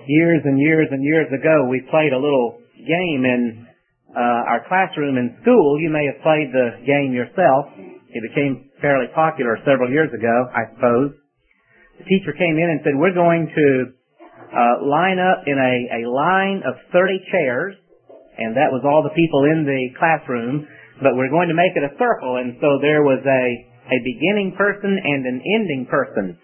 Years and years and years ago, we played a little game in our classroom in school. You may have played the game yourself. It became fairly popular several years ago, I suppose. The teacher came in and said, we're going to line up in a line of 30 chairs, and that was all the people in the classroom, but we're going to make it a circle, and so there was a beginning person and an ending person.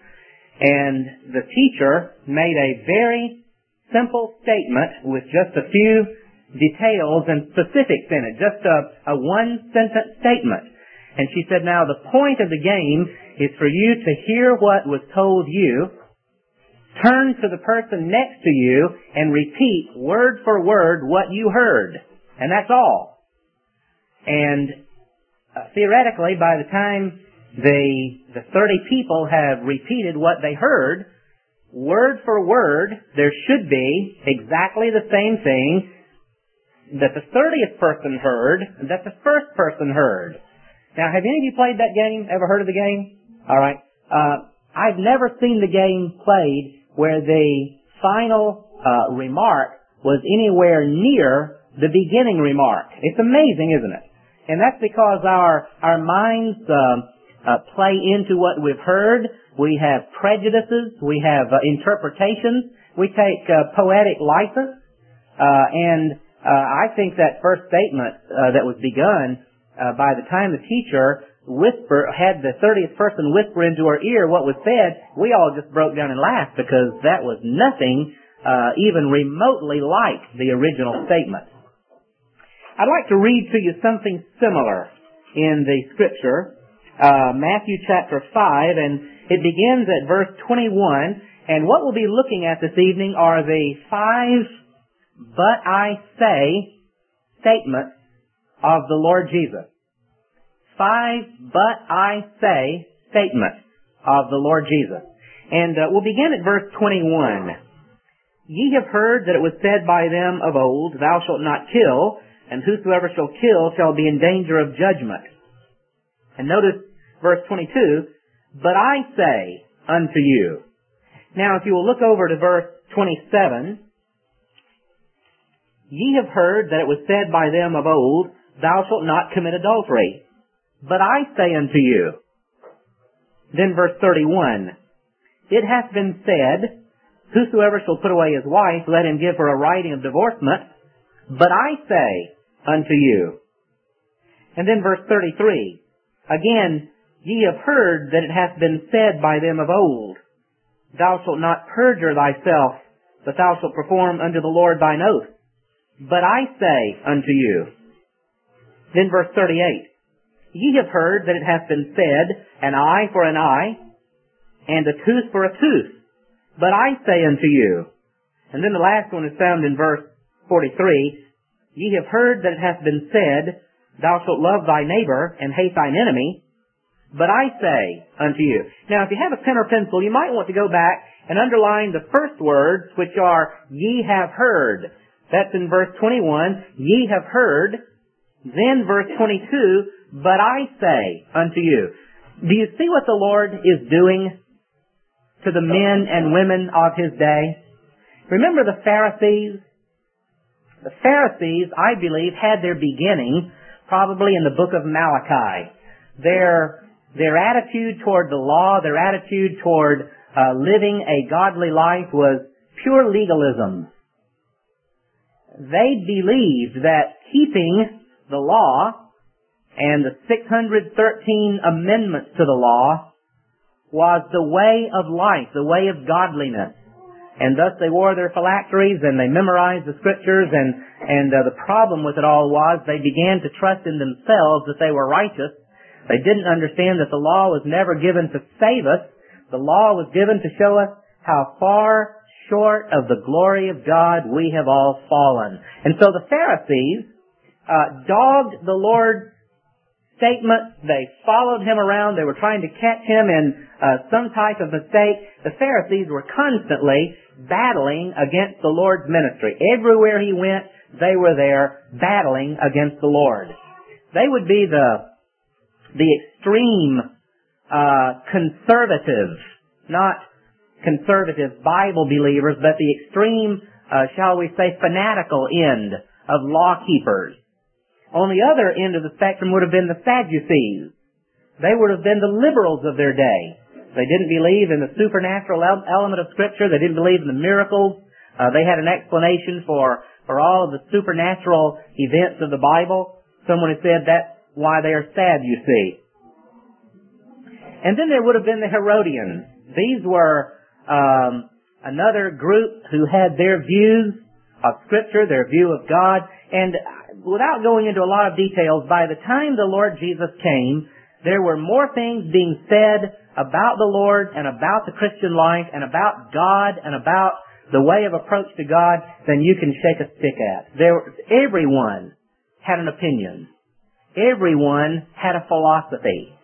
And the teacher made a very simple statement with just a few details and specifics in it, just a one-sentence statement. And she said, now the point of the game is for you to hear what was told you, turn to the person next to you, and repeat word for word what you heard. And that's all. And theoretically, by the time the 30 people have repeated what they heard, word for word, there should be exactly the same thing that the 30th person heard that the first person heard. Now, have any of you played that game? Ever heard of the game? All right. I've never seen the game played where the final remark was anywhere near the beginning remark. It's amazing, isn't it? And that's because our minds play into what we've heard. We have prejudices. We have interpretations. We take poetic license. And I think that first statement that was begun by the time the teacher had the 30th person whisper into her ear what was said, we all just broke down and laughed because that was nothing even remotely like the original statement. I'd like to read to you something similar in the Scripture, Matthew chapter 5, and it begins at verse 21, and what we'll be looking at this evening are the 5 "but I say" statements of the Lord Jesus. 5 "but I say" statements of the Lord Jesus. And we'll begin at verse 21. Ye have heard that it was said by them of old, Thou shalt not kill, and whosoever shall kill shall be in danger of judgment. And notice verse 22, "But I say unto you." Now if you will look over to verse 27, Ye have heard that it was said by them of old, Thou shalt not commit adultery. But I say unto you. Then verse 31, It hath been said, Whosoever shall put away his wife, let him give her a writing of divorcement. But I say unto you. And then verse 33, Again, ye have heard that it hath been said by them of old, Thou shalt not perjure thyself, but thou shalt perform unto the Lord thine oath. But I say unto you. Then verse 38, Ye have heard that it hath been said, An eye for an eye, and a tooth for a tooth. But I say unto you. And then the last one is found in verse 43, Ye have heard that it hath been said, Thou shalt love thy neighbor, and hate thine enemy. But I say unto you. Now, if you have a pen or pencil, you might want to go back and underline the first words, which are, Ye have heard. That's in verse 21, Ye have heard. Then verse 22, But I say unto you. Do you see what the Lord is doing to the men and women of His day? Remember the Pharisees? The Pharisees, I believe, had their beginning probably in the book of Malachi. Their attitude toward the law, their attitude toward living a godly life was pure legalism. They believed that keeping the law and the 613 amendments to the law was the way of life, the way of godliness. And thus they wore their phylacteries and they memorized the Scriptures, and the problem with it all was they began to trust in themselves that they were righteous. They didn't understand that the law was never given to save us. The law was given to show us how far short of the glory of God we have all fallen. And so the Pharisees dogged the Lord's statement. They followed Him around. They were trying to catch Him in some type of mistake. The Pharisees were constantly battling against the Lord's ministry. Everywhere He went, they were there battling against the Lord. They would be the extreme conservative, not conservative Bible believers, but the extreme, shall we say, fanatical end of law keepers. On the other end of the spectrum would have been the Sadducees. They would have been the liberals of their day. They didn't believe in the supernatural element of Scripture. They didn't believe in the miracles. They had an explanation for all of the supernatural events of the Bible. Someone had said that's why they are sad, you see. And then there would have been the Herodians. These were another group who had their views of Scripture, their view of God. And without going into a lot of details, by the time the Lord Jesus came, there were more things being said about the Lord and about the Christian life and about God and about the way of approach to God than you can shake a stick at. Everyone had an opinion. Everyone had a philosophy.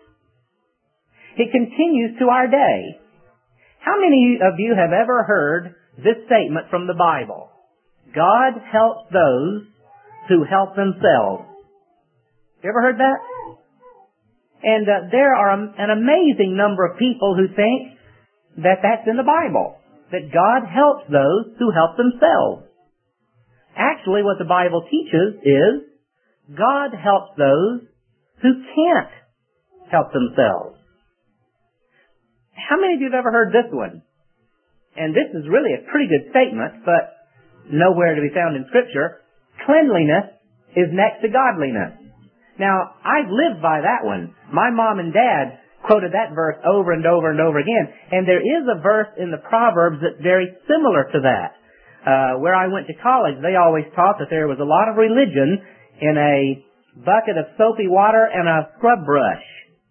It continues to our day. How many of you have ever heard this statement from the Bible? God helps those who help themselves. You ever heard that? And there are an amazing number of people who think that that's in the Bible, that God helps those who help themselves. Actually, what the Bible teaches is God helps those who can't help themselves. How many of you have ever heard this one? And this is really a pretty good statement, but nowhere to be found in Scripture. Cleanliness is next to godliness. Now, I've lived by that one. My mom and dad quoted that verse over and over and over again. And there is a verse in the Proverbs that's very similar to that. Where I went to college, they always taught that there was a lot of religion in a bucket of soapy water and a scrub brush.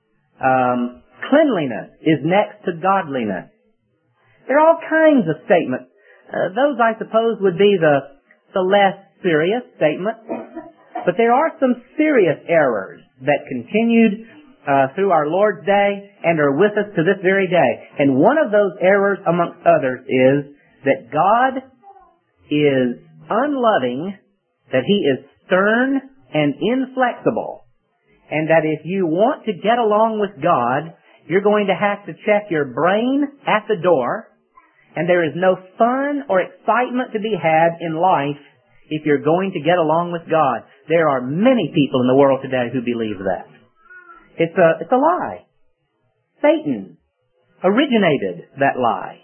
Cleanliness is next to godliness. There are all kinds of statements. Those, I suppose, would be the less serious statements. But there are some serious errors that continued through our Lord's day and are with us to this very day. And one of those errors, amongst others, is that God is unloving, that He is stern and inflexible, and that if you want to get along with God, you're going to have to check your brain at the door, and there is no fun or excitement to be had in life if you're going to get along with God. There are many people in the world today who believe that. It's a lie. Satan originated that lie.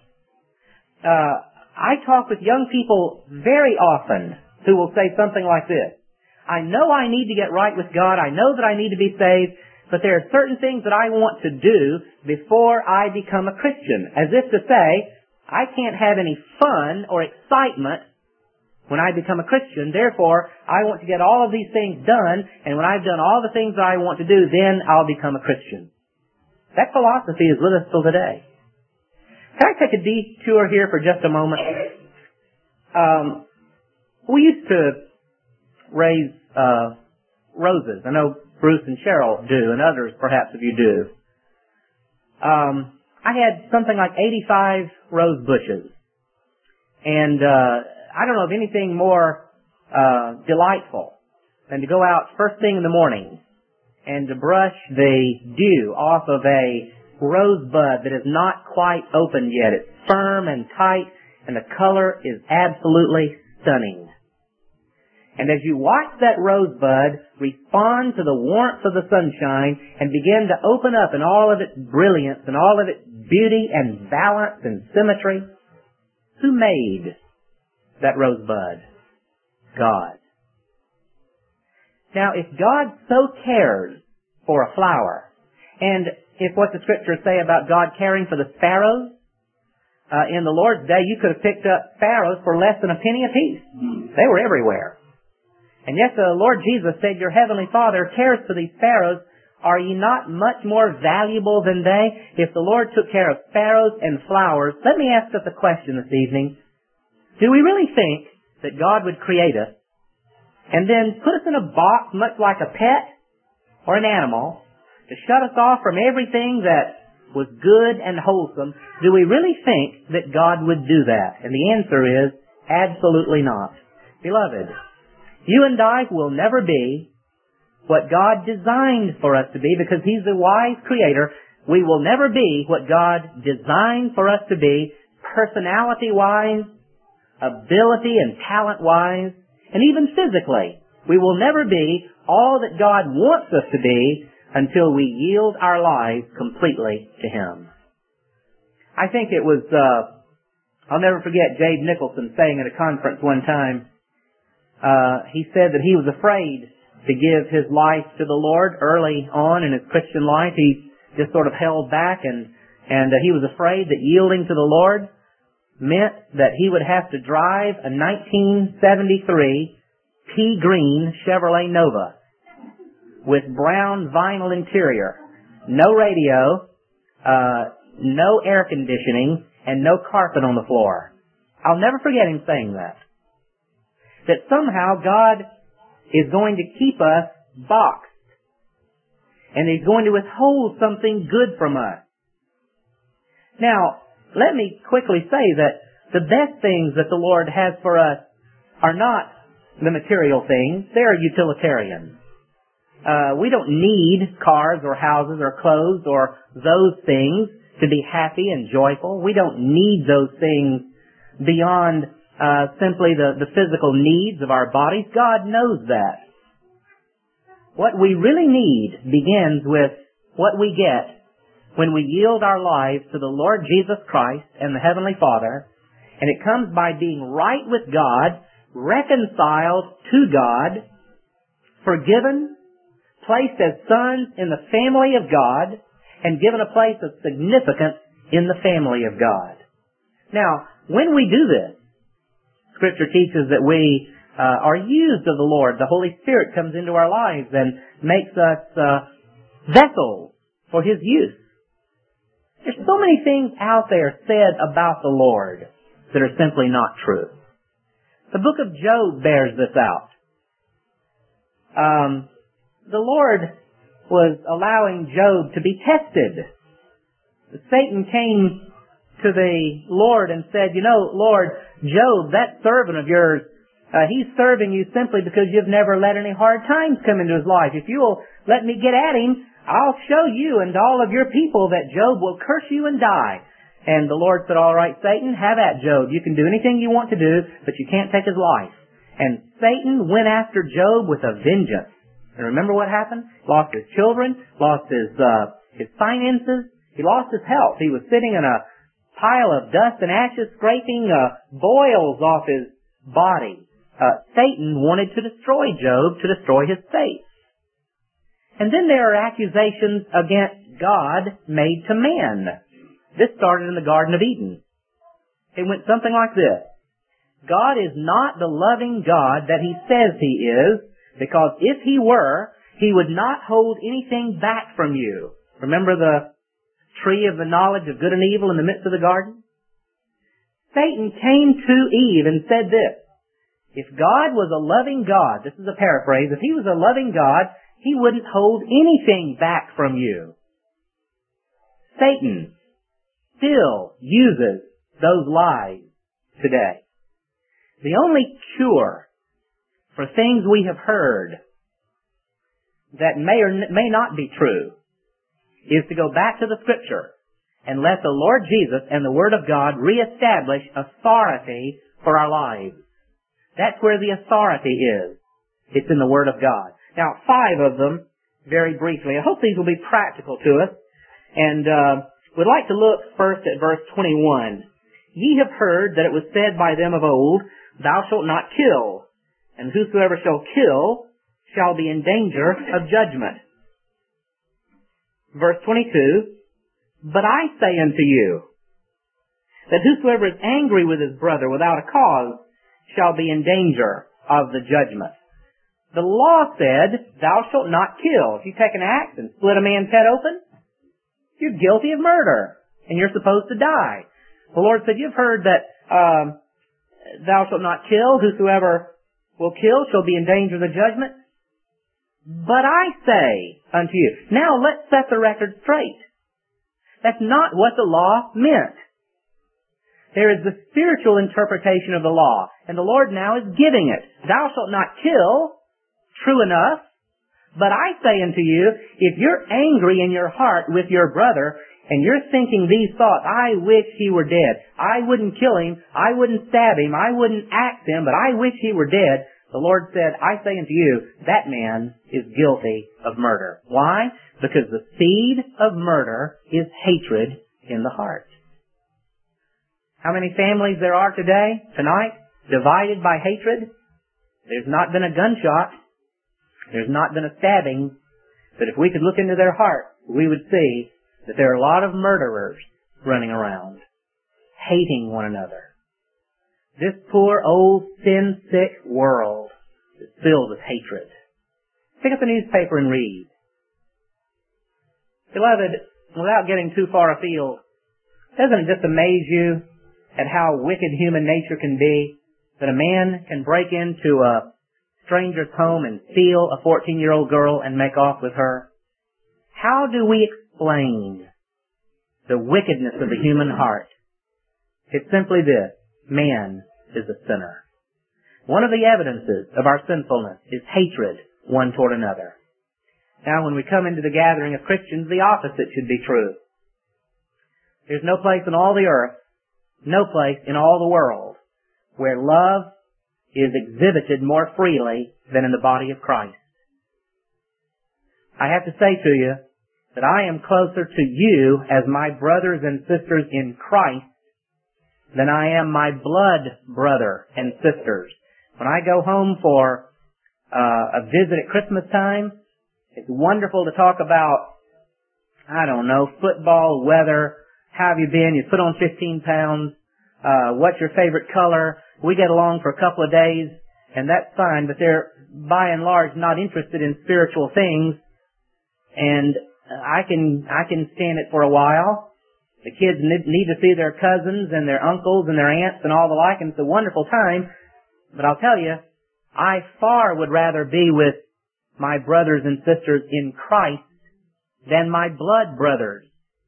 I talk with young people very often who will say something like this. I know I need to get right with God. I know that I need to be saved. But there are certain things that I want to do before I become a Christian. As if to say, I can't have any fun or excitement when I become a Christian. Therefore, I want to get all of these things done, and when I've done all the things that I want to do, then I'll become a Christian. That philosophy is with us till today. Can I take a detour here for just a moment? We used to raise roses. I know Bruce and Cheryl do, and others perhaps of you do. I had something like 85 rose bushes. And I don't know of anything more delightful than to go out first thing in the morning and to brush the dew off of a rosebud that is not quite opened yet. It's firm and tight, and the color is absolutely stunning. And as you watch that rosebud respond to the warmth of the sunshine and begin to open up in all of its brilliance and all of its beauty and balance and symmetry, who made that rosebud? God. Now, if God so cares for a flower, and if what the Scriptures say about God caring for the sparrows, in the Lord's day you could have picked up sparrows for less than a penny apiece. They were everywhere. And yet the Lord Jesus said, your heavenly Father cares for these sparrows. Are ye not much more valuable than they? If the Lord took care of sparrows and flowers, let me ask us a question this evening. Do we really think that God would create us and then put us in a box much like a pet or an animal to shut us off from everything that was good and wholesome? Do we really think that God would do that? And the answer is absolutely not. Beloved, you and I will never be what God designed for us to be because He's the wise Creator. We will never be what God designed for us to be personality-wise, ability and talent-wise, and even physically. We will never be all that God wants us to be until we yield our lives completely to Him. I think it was, I'll never forget Jade Nicholson saying at a conference one time, he said that he was afraid to give his life to the Lord early on in his Christian life. He just sort of held back and he was afraid that yielding to the Lord meant that he would have to drive a 1973 pea green Chevrolet Nova with brown vinyl interior, no radio, no air conditioning, and no carpet on the floor. I'll never forget him saying that. That somehow God is going to keep us boxed. And He's going to withhold something good from us. Now, let me quickly say that the best things that the Lord has for us are not the material things. They are utilitarian. We don't need cars or houses or clothes or those things to be happy and joyful. We don't need those things beyond simply the physical needs of our bodies. God knows that. What we really need begins with what we get when we yield our lives to the Lord Jesus Christ and the Heavenly Father, and it comes by being right with God, reconciled to God, forgiven, placed as sons in the family of God, and given a place of significance in the family of God. Now, when we do this, Scripture teaches that we are used of the Lord. The Holy Spirit comes into our lives and makes us vessels for His use. There's so many things out there said about the Lord that are simply not true. The book of Job bears this out. The Lord was allowing Job to be tested. Satan came to the Lord and said, "You know, Lord, Job, that servant of yours, he's serving you simply because you've never let any hard times come into his life. If you'll let me get at him, I'll show you and all of your people that Job will curse you and die." And the Lord said, "All right, Satan, have at Job. You can do anything you want to do, but you can't take his life." And Satan went after Job with a vengeance. And remember what happened? Lost his children, lost his finances, he lost his health. He was sitting in a pile of dust and ashes, scraping boils off his body. Satan wanted to destroy Job, to destroy his faith. And then there are accusations against God made to man. This started in the Garden of Eden. It went something like this. God is not the loving God that He says He is, because if He were, He would not hold anything back from you. Remember the tree of the knowledge of good and evil in the midst of the garden? Satan came to Eve and said this: if God was a loving God, this is a paraphrase, if He was a loving God, He wouldn't hold anything back from you. Satan still uses those lies today. The only cure for things we have heard that may or may not be true is to go back to the Scripture and let the Lord Jesus and the Word of God reestablish authority for our lives. That's where the authority is. It's in the Word of God. Now, 5 of them, very briefly. I hope these will be practical to us. And we'd like to look first at verse 21. Ye have heard that it was said by them of old, Thou shalt not kill, and whosoever shall kill shall be in danger of judgment. Verse 22, But I say unto you, that whosoever is angry with his brother without a cause shall be in danger of the judgment. The law said, Thou shalt not kill. If you take an axe and split a man's head open, you're guilty of murder, and you're supposed to die. The Lord said, You've heard that thou shalt not kill. Whosoever will kill shall be in danger of the judgment. But I say unto you. Now let's set the record straight. That's not what the law meant. There is the spiritual interpretation of the law, and the Lord now is giving it. Thou shalt not kill, true enough, but I say unto you, if you're angry in your heart with your brother, and you're thinking these thoughts, I wish he were dead. I wouldn't kill him. I wouldn't stab him. I wouldn't axe him, but I wish he were dead. The Lord said, I say unto you, that man is guilty of murder. Why? Because the seed of murder is hatred in the heart. How many families there are today, tonight, divided by hatred? There's not been a gunshot. There's not been a stabbing. But if we could look into their heart, we would see that there are a lot of murderers running around, hating one another. This poor, old, sin-sick world is filled with hatred. Pick up a newspaper and read. Beloved, without getting too far afield, doesn't it just amaze you at how wicked human nature can be, that a man can break into a stranger's home and steal a 14-year-old girl and make off with her? How do we explain the wickedness of the human heart? It's simply this: man is a sinner. One of the evidences of our sinfulness is hatred one toward another. Now, when we come into the gathering of Christians, the opposite should be true. There's no place in all the earth, no place in all the world, where love is exhibited more freely than in the body of Christ. I have to say to you that I am closer to you as my brothers and sisters in Christ than I am my blood brother and sisters. When I go home for a visit at Christmas time, it's wonderful to talk about, I don't know, football, weather, how have you been? You put on 15 pounds. What's your favorite color? We get along for a couple of days, and that's fine, but they're, by and large, not interested in spiritual things, and I can stand it for a while. The kids need to see their cousins and their uncles and their aunts and all the like, and it's a wonderful time, but I'll tell you, I far would rather be with my brothers and sisters in Christ than my blood brother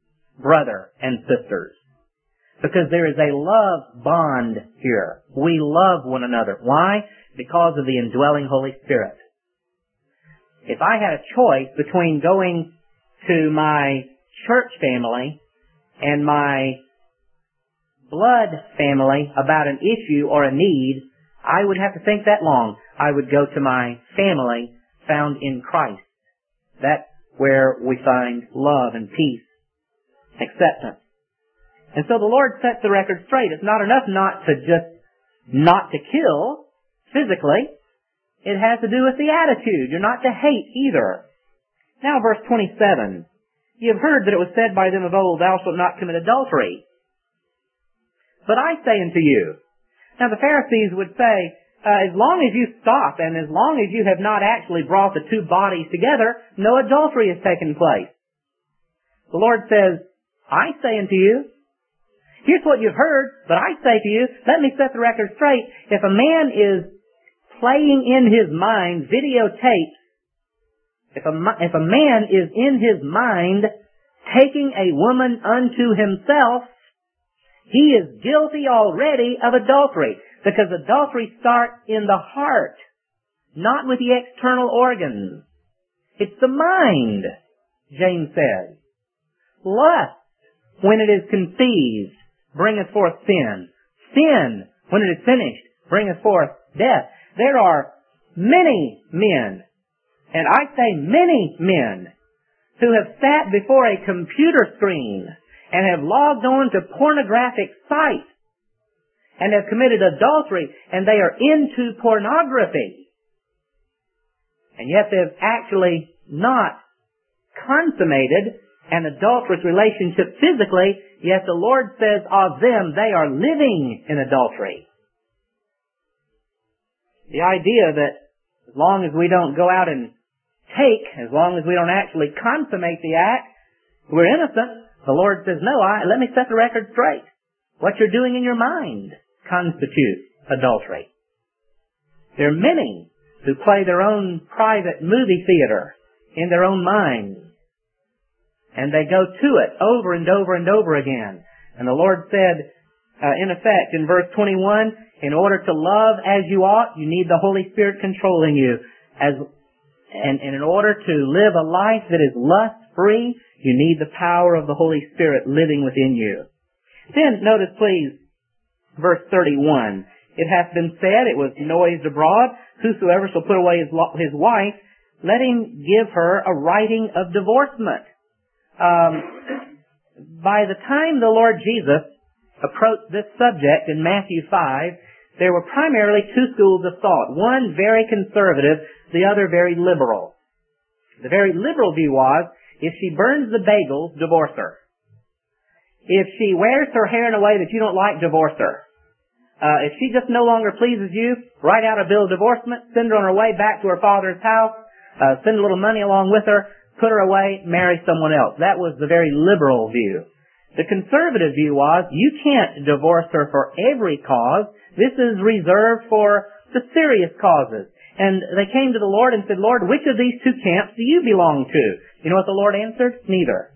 and sisters. Because there is a love bond here. We love one another. Why? Because of the indwelling Holy Spirit. If I had a choice between going to my church family and my blood family about an issue or a need, I would have to think that long. I would go to my family found in Christ. That's where we find love and peace, acceptance. And so the Lord sets the record straight. It's not enough not to kill physically. It has to do with the attitude. You're not to hate either. Now verse 27. You have heard that it was said by them of old, thou shalt not commit adultery. But I say unto you. Now the Pharisees would say, as long as you stop and as long as you have not actually brought the two bodies together, no adultery has taken place. The Lord says, I say unto you, here's what you've heard, but I say to you, let me set the record straight. If a man is playing in his mind videotapes, if a man is in his mind taking a woman unto himself, he is guilty already of adultery. Because adultery starts in the heart, not with the external organs. It's the mind, James says. Lust, when it is conceived, bringeth forth sin. Sin, when it is finished, bringeth forth death. There are many men, and I say many men, who have sat before a computer screen and have logged on to pornographic sites and have committed adultery, and they are into pornography. And yet they have actually not consummated an adulterous relationship physically, yet the Lord says of them, they are living in adultery. The idea that as long as we don't go out and take, as long as we don't actually consummate the act, we're innocent. The Lord says, no, let me set the record straight. What you're doing in your mind constitutes adultery. There are many who play their own private movie theater in their own minds. And they go to it over and over and over again. And the Lord said, in effect, in verse 21, in order to love as you ought, you need the Holy Spirit controlling you. And in order to live a life that is lust-free, You need the power of the Holy Spirit living within you. Then, notice please, verse 31. It hath been said, it was noised abroad, whosoever shall put away his wife, let him give her a writing of divorcement. By the time the Lord Jesus approached this subject in Matthew 5, there were primarily two schools of thought. One very conservative, the other very liberal. The very liberal view was, if she burns the bagels, divorce her. If she wears her hair in a way that you don't like, divorce her. If she just no longer pleases you, write out a bill of divorcement, send her on her way back to her father's house, send a little money along with her, put her away, marry someone else. That was the very liberal view. The conservative view was, you can't divorce her for every cause. This is reserved for the serious causes. And they came to the Lord and said, Lord, which of these two camps do you belong to? You know what the Lord answered? Neither.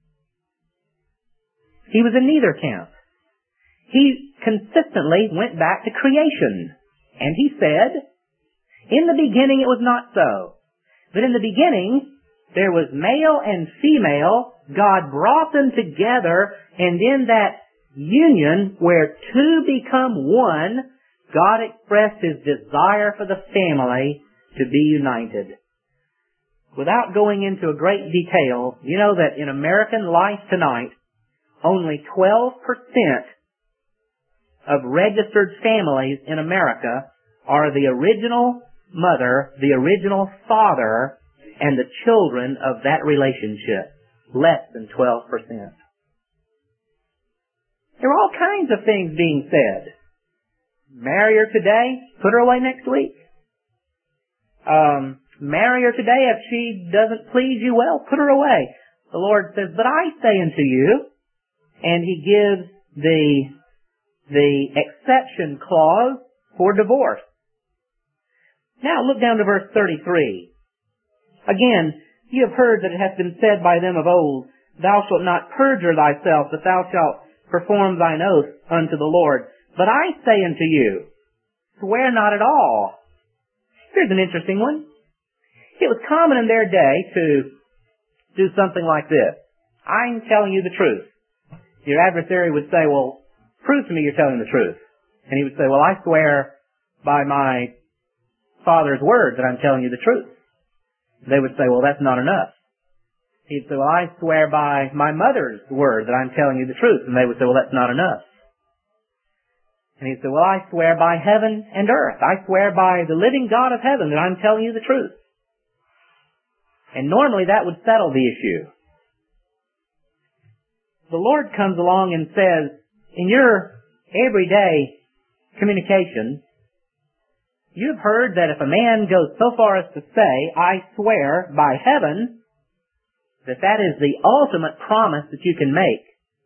He was in neither camp. He consistently went back to creation. And he said, in the beginning it was not so. But in the beginning, there was male and female. God brought them together, and in that union where two become one, God expressed His desire for the family to be united. Without going into a great detail, you know that in American life tonight, only 12% of registered families in America are the original mother, the original father, and the children of that relationship. Less than 12%. There are all kinds of things being said. Marry her today, put her away next week. Marry her today, if she doesn't please you well, put her away. The Lord says, but I say unto you, and He gives the exception clause for divorce. Now look down to verse 33. Again, you have heard that it hath been said by them of old, thou shalt not perjure thyself, but thou shalt perform thine oath unto the Lord. But I say unto you, swear not at all. Here's an interesting one. It was common in their day to do something like this. I'm telling you the truth. Your adversary would say, well, prove to me you're telling the truth. And he would say, well, I swear by my Father's word that I'm telling you the truth. They would say, well, that's not enough. He'd say, well, I swear by my mother's word that I'm telling you the truth. And they would say, well, that's not enough. And he'd say, well, I swear by heaven and earth. I swear by the living God of heaven that I'm telling you the truth. And normally that would settle the issue. The Lord comes along and says, in your everyday communication, you've heard that if a man goes so far as to say, I swear by heaven, that is the ultimate promise that you can make.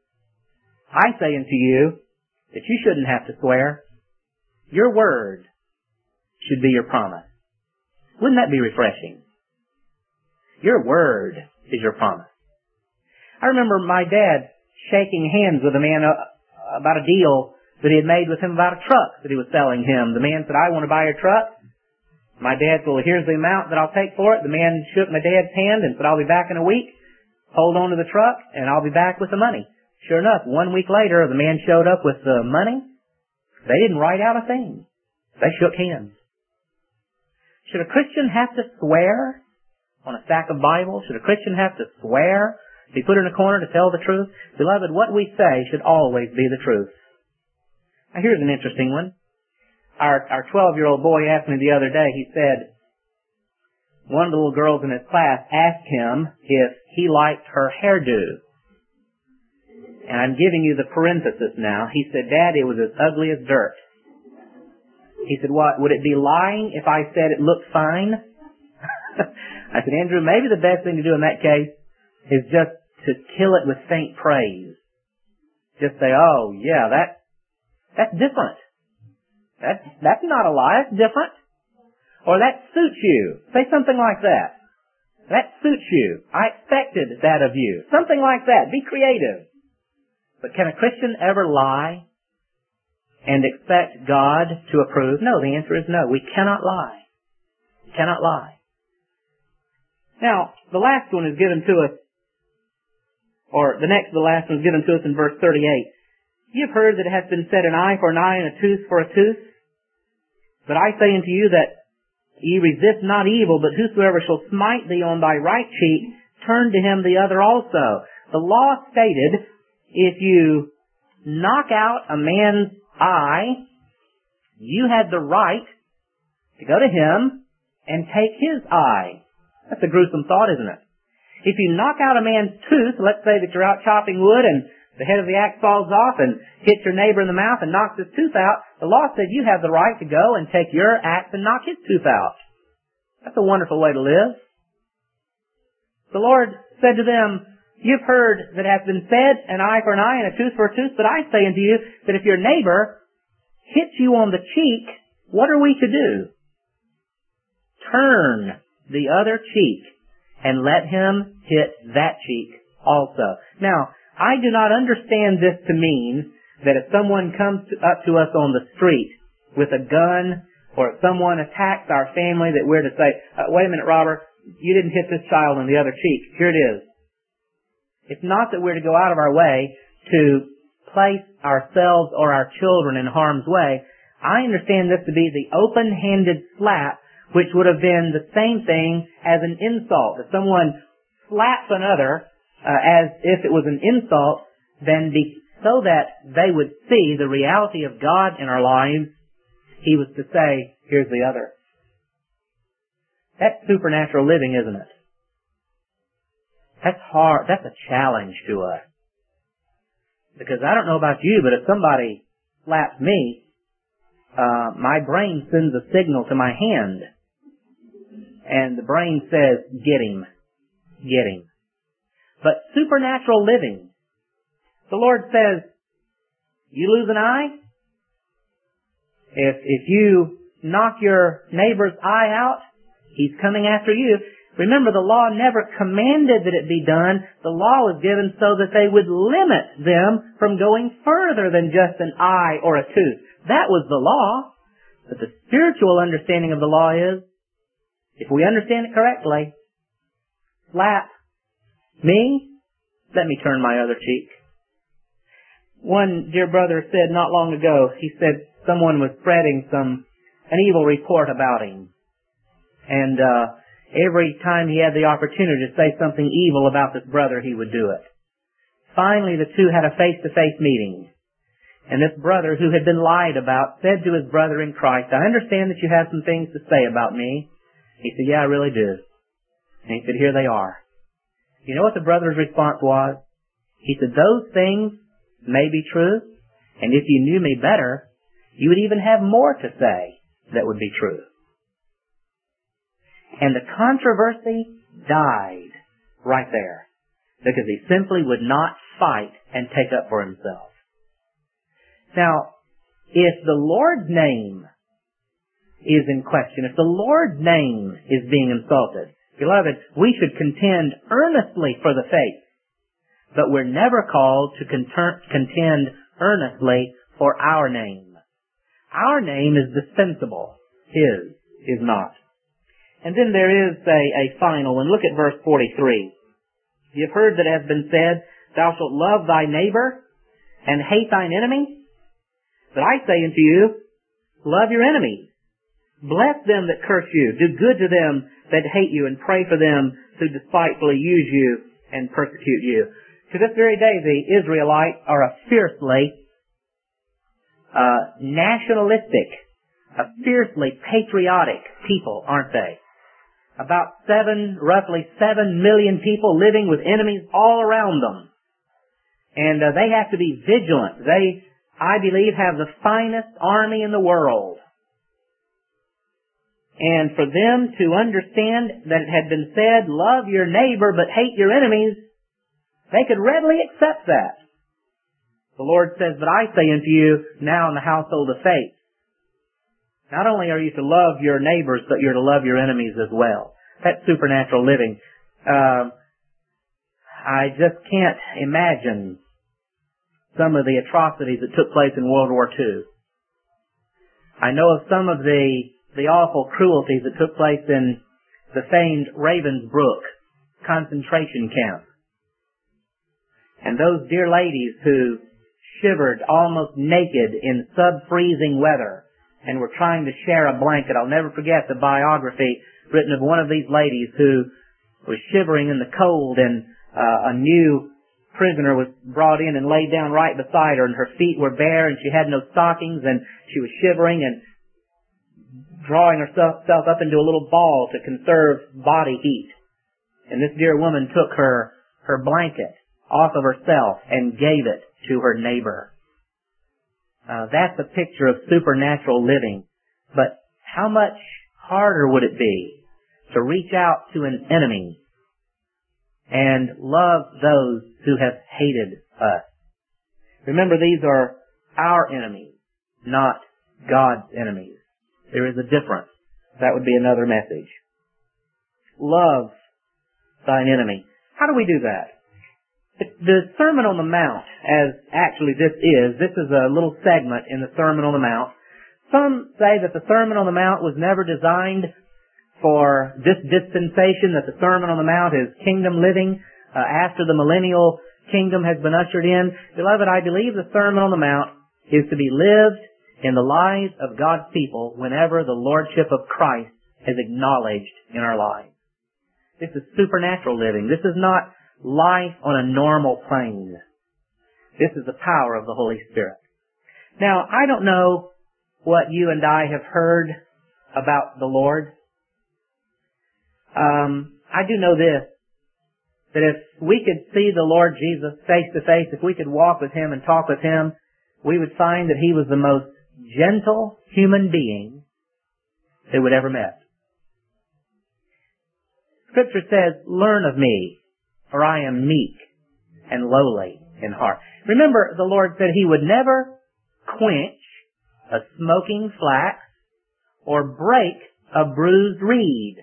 I say unto you that you shouldn't have to swear. Your word should be your promise. Wouldn't that be refreshing? Your word is your promise. I remember my dad shaking hands with a man about a deal that he had made with him about a truck that he was selling him. The man said, I want to buy your truck. My dad said, well, here's the amount that I'll take for it. The man shook my dad's hand and said, I'll be back in a week. Hold on to the truck, and I'll be back with the money. Sure enough, 1 week later, the man showed up with the money. They didn't write out a thing. They shook hands. Should a Christian have to swear on a stack of Bibles? Should a Christian have to swear, be put in a corner to tell the truth? Beloved, what we say should always be the truth. Now here's an interesting one. Our 12-year-old boy asked me the other day, he said, one of the little girls in his class asked him if he liked her hairdo. And I'm giving you the parenthesis now. He said, Dad, it was as ugly as dirt. He said, what, would it be lying if I said it looked fine? I said, Andrew, maybe the best thing to do in that case is just to kill it with faint praise. Just say, oh, yeah, that's different. That's not a lie, that's different. Or that suits you. Say something like that. That suits you. I expected that of you. Something like that. Be creative. But can a Christian ever lie and expect God to approve? No, the answer is no. We cannot lie. We cannot lie. Now, the last one is given to us Or the next to the last one is given to us in verse 38. You've heard that it hath been said, an eye for an eye and a tooth for a tooth. But I say unto you that ye resist not evil, but whosoever shall smite thee on thy right cheek, turn to him the other also. The law stated, if you knock out a man's eye, you had the right to go to him and take his eye. That's a gruesome thought, isn't it? If you knock out a man's tooth, let's say that you're out chopping wood and the head of the axe falls off and hits your neighbor in the mouth and knocks his tooth out, the law said you have the right to go and take your axe and knock his tooth out. That's a wonderful way to live. The Lord said to them, you've heard that it hath been said, an eye for an eye and a tooth for a tooth, but I say unto you that if your neighbor hits you on the cheek, what are we to do? Turn the other cheek and let him hit that cheek also. Now, I do not understand this to mean that if someone comes up to us on the street with a gun, or if someone attacks our family, that we're to say, wait a minute, Robert, you didn't hit this child on the other cheek. Here it is. It's not that we're to go out of our way to place ourselves or our children in harm's way. I understand this to be the open-handed slap, which would have been the same thing as an insult. If someone slaps another as if it was an insult, then so that they would see the reality of God in our lives, he was to say, here's the other. That's supernatural living, isn't it? That's hard. That's a challenge to us. Because I don't know about you, but if somebody slaps me, my brain sends a signal to my hand. And the brain says, get him. Get him. But supernatural living, the Lord says, you lose an eye? If you knock your neighbor's eye out, he's coming after you. Remember, the law never commanded that it be done. The law was given so that they would limit them from going further than just an eye or a tooth. That was the law. But the spiritual understanding of the law is, if we understand it correctly, slap me, let me turn my other cheek. One dear brother said not long ago, he said someone was spreading an evil report about him. And every time he had the opportunity to say something evil about this brother, he would do it. Finally, the two had a face-to-face meeting. And this brother, who had been lied about, said to his brother in Christ, I understand that you have some things to say about me. He said, yeah, I really do. And he said, here they are. You know what the brother's response was? He said, those things may be true, and if you knew me better, you would even have more to say that would be true. And the controversy died right there, because he simply would not fight and take up for himself. Now, if the Lord's name is in question, if the Lord's name is being insulted, beloved, we should contend earnestly for the faith, but we're never called to contend earnestly for our name. Our name is dispensable. His is not. And then there is a final one. Look at verse 43. You've heard that it has been said, thou shalt love thy neighbor and hate thine enemy. But I say unto you, love your enemies. Bless them that curse you. Do good to them that hate you, and pray for them who despitefully use you and persecute you. To this very day, the Israelites are a fiercely nationalistic, a fiercely patriotic people, aren't they? About roughly 7 million people living with enemies all around them. And they have to be vigilant. They, I believe, have the finest army in the world. And for them to understand that it had been said, love your neighbor but hate your enemies, they could readily accept that. The Lord says, but I say unto you, now in the household of faith, not only are you to love your neighbors, but you're to love your enemies as well. That's supernatural living. I just can't imagine some of the atrocities that took place in World War II. I know of some of the awful cruelties that took place in the famed Ravensbrück concentration camp. And those dear ladies who shivered almost naked in sub-freezing weather and were trying to share a blanket. I'll never forget the biography written of one of these ladies who was shivering in the cold, and a new prisoner was brought in and laid down right beside her, and her feet were bare and she had no stockings, and she was shivering and drawing herself up into a little ball to conserve body heat. And this dear woman took her blanket off of herself and gave it to her neighbor. That's a picture of supernatural living. But how much harder would it be to reach out to an enemy and love those who have hated us? Remember, these are our enemies, not God's enemies. There is a difference. That would be another message. Love thine enemy. How do we do that? The Sermon on the Mount, as actually this is a little segment in the Sermon on the Mount. Some say that the Sermon on the Mount was never designed for this dispensation, that the Sermon on the Mount is kingdom living after the millennial kingdom has been ushered in. Beloved, I believe the Sermon on the Mount is to be lived in the lives of God's people whenever the Lordship of Christ is acknowledged in our lives. This is supernatural living. This is not life on a normal plane. This is the power of the Holy Spirit. Now, I don't know what you and I have heard about the Lord. I do know this, that if we could see the Lord Jesus face to face, if we could walk with Him and talk with Him, we would find that He was the most gentle human being that would ever met. Scripture says, "Learn of me, for I am meek and lowly in heart." Remember, the Lord said He would never quench a smoking flax or break a bruised reed.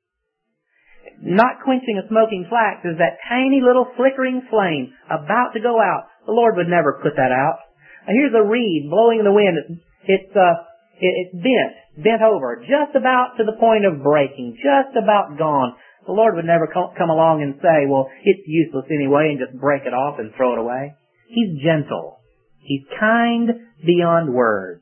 Not quenching a smoking flax is that tiny little flickering flame about to go out. The Lord would never put that out. Now, here's a reed blowing in the wind. It's bent over, just about to the point of breaking, just about gone. The Lord would never come along and say, well, it's useless anyway, and just break it off and throw it away. He's gentle. He's kind beyond words.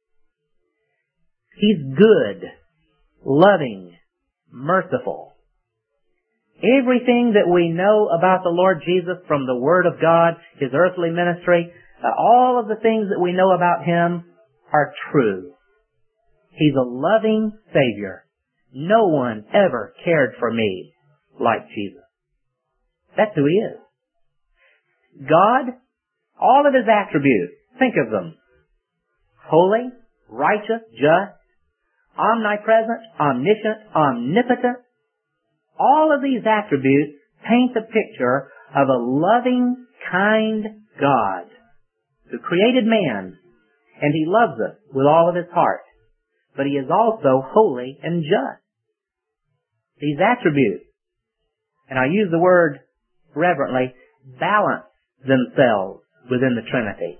He's good, loving, merciful. Everything that we know about the Lord Jesus from the Word of God, His earthly ministry, all of the things that we know about Him are true. He's a loving Savior. No one ever cared for me like Jesus. That's who He is. God, all of His attributes, think of them. Holy, righteous, just, omnipresent, omniscient, omnipotent. All of these attributes paint the picture of a loving, kind God who created man, and He loves us with all of His heart. But He is also holy and just. These attributes, and I use the word reverently, balance themselves within the Trinity.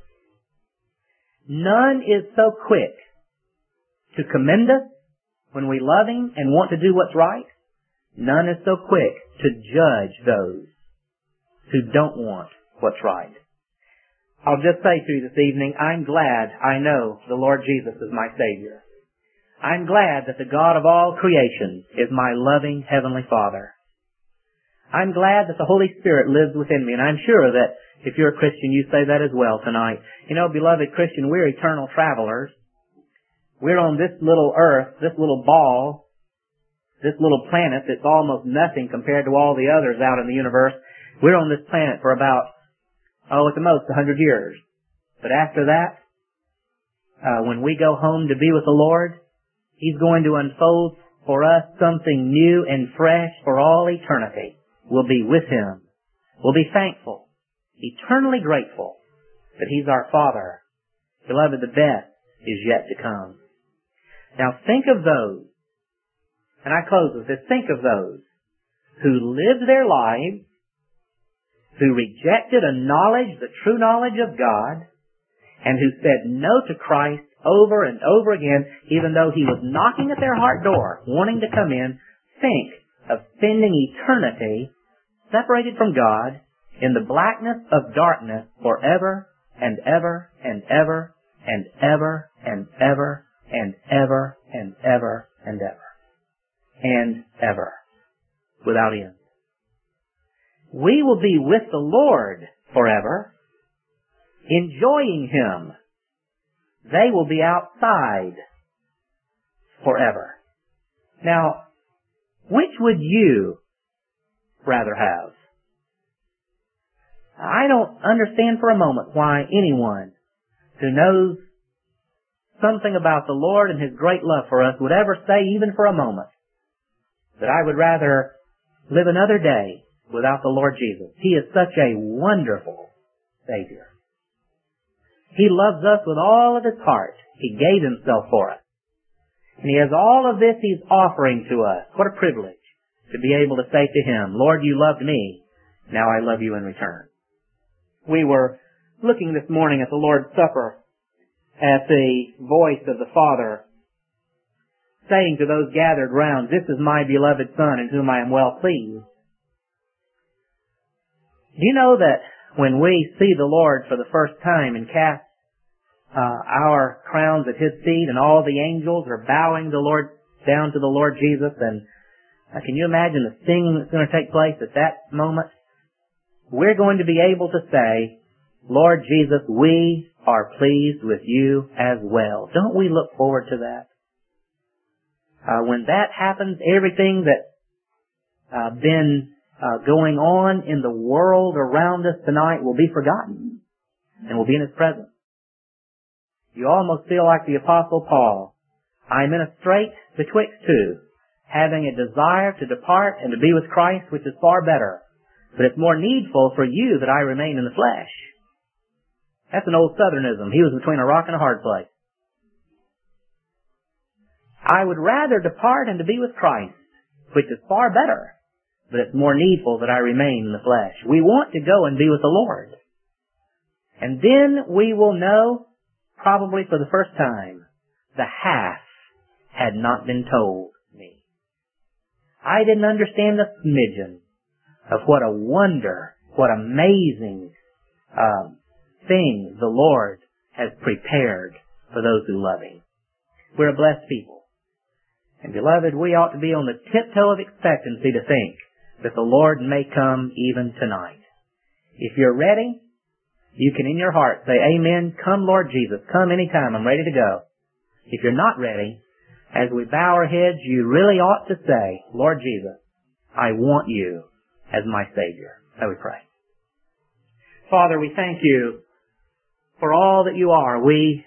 None is so quick to commend us when we love Him and want to do what's right. None is so quick to judge those who don't want what's right. I'll just say to you this evening, I'm glad I know the Lord Jesus is my Savior. I'm glad that the God of all creation is my loving Heavenly Father. I'm glad that the Holy Spirit lives within me, and I'm sure that if you're a Christian, you say that as well tonight. You know, beloved Christian, we're eternal travelers. We're on this little earth, this little ball, this little planet that's almost nothing compared to all the others out in the universe. We're on this planet for about, at the most 100 years. But after that, when we go home to be with the Lord, He's going to unfold for us something new and fresh for all eternity. We'll be with Him. We'll be thankful, eternally grateful that He's our Father. Beloved, the best is yet to come. Now think of those, and I close with this, think of those who lived their lives, who rejected the true knowledge of God, and who said no to Christ over and over again, even though He was knocking at their heart door, wanting to come in. Think of spending eternity separated from God in the blackness of darkness forever and ever and ever and ever and ever and ever and ever and ever and ever, without end. We will be with the Lord forever, enjoying Him. They will be outside forever. Now, which would you rather have? I don't understand for a moment why anyone who knows something about the Lord and His great love for us would ever say, even for a moment, that I would rather live another day without the Lord Jesus. He is such a wonderful Savior. He loves us with all of His heart. He gave Himself for us. And He has all of this He's offering to us. What a privilege to be able to say to Him, Lord, you loved me. Now I love you in return. We were looking this morning at the Lord's Supper at the voice of the Father saying to those gathered round, this is my beloved Son in whom I am well pleased. Do you know that when we see the Lord for the first time and cast our crowns at His feet and all the angels are bowing down to the Lord Jesus, and can you imagine the singing that's going to take place at that moment? We're going to be able to say, Lord Jesus, we are pleased with you as well. Don't we look forward to that? When that happens, everything that's been going on in the world around us tonight will be forgotten and will be in His presence. You almost feel like the Apostle Paul. I am in a strait betwixt two, having a desire to depart and to be with Christ, which is far better. But it's more needful for you that I remain in the flesh. That's an old Southernism. He was between a rock and a hard place. I would rather depart and to be with Christ, which is far better. But it's more needful that I remain in the flesh. We want to go and be with the Lord. And then we will know, probably for the first time, the half had not been told me. I didn't understand a smidgen of what a wonder, what amazing thing the Lord has prepared for those who love Him. We're a blessed people. And beloved, we ought to be on the tiptoe of expectancy to think that the Lord may come even tonight. If you're ready, you can in your heart say, Amen, come Lord Jesus, come anytime, I'm ready to go. If you're not ready, as we bow our heads, you really ought to say, Lord Jesus, I want you as my Savior. Let me pray. Father, we thank you for all that you are. We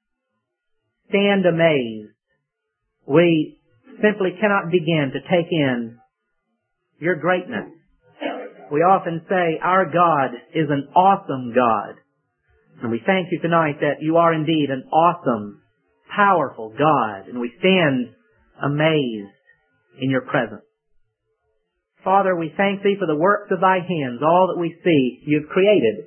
stand amazed. We simply cannot begin to take in your greatness. We often say our God is an awesome God. And we thank you tonight that you are indeed an awesome, powerful God. And we stand amazed in your presence. Father, we thank thee for the works of thy hands. All that we see, you've created.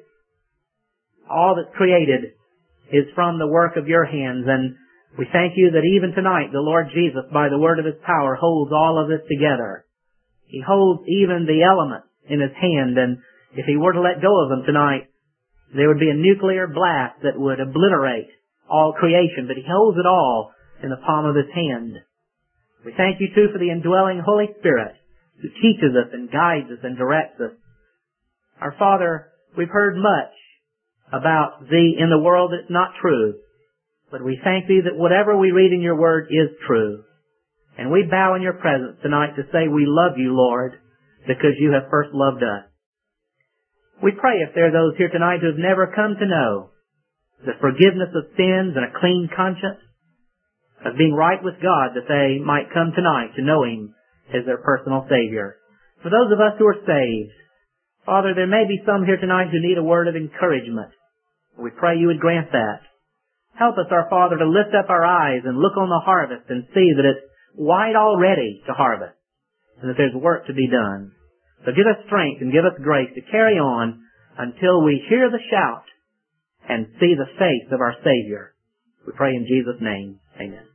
All that's created is from the work of your hands. And we thank you that even tonight, the Lord Jesus, by the word of His power, holds all of this together. He holds even the elements in His hand, and if He were to let go of them tonight, there would be a nuclear blast that would obliterate all creation, but He holds it all in the palm of His hand. We thank you, too, for the indwelling Holy Spirit who teaches us and guides us and directs us. Our Father, we've heard much about Thee in the world that's not true, but we thank Thee that whatever we read in your word is true. And we bow in your presence tonight to say we love you, Lord, because you have first loved us. We pray if there are those here tonight who have never come to know the forgiveness of sins and a clean conscience, of being right with God, that they might come tonight to know Him as their personal Savior. For those of us who are saved, Father, there may be some here tonight who need a word of encouragement. We pray you would grant that. Help us, our Father, to lift up our eyes and look on the harvest and see that it's white already to harvest, and that there's work to be done. So give us strength and give us grace to carry on until we hear the shout and see the face of our Savior. We pray in Jesus' name. Amen.